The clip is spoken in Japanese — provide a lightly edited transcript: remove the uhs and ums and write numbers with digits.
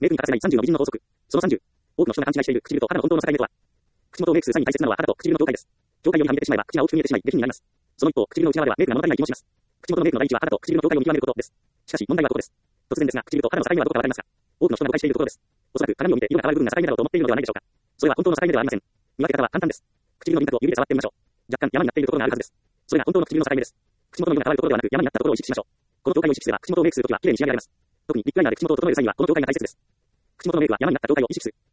メイクに欠かせない30の美人の法則。その30。多くの人が勘違いしている唇と肌の本当の境目とは。口元をメイクする際に大切なのは肌と唇の境界です。境界を見はみ出てしまえば口が大きく見えてしまい下品になります。その一方、唇の内側ではメイクが物足りない気もします。口元のメイクの第一は肌と唇の境界を見極めることです。しかし問題はここです。突然ですが、唇と肌の境目はどこかわかりますか？多くの人が誤解しているところです。おそらく鏡を見て色が変わる部分が境目だろうと思っているのではないでしょうか。それは本当の境目ではありません。見分け方は簡単です。唇の輪郭を指で触ってみましょう。若干山になっているところがあるはずです。それが本当の唇の境目です。口元の色が変わるところではなく山になったところを意識しましょう。この境界を意識すれば口元をメイクするときは綺麗に仕上げられます。特にリップライナーで口元を整える際にはこの境界が大切です。口元のメイクは山になった境界を意識する。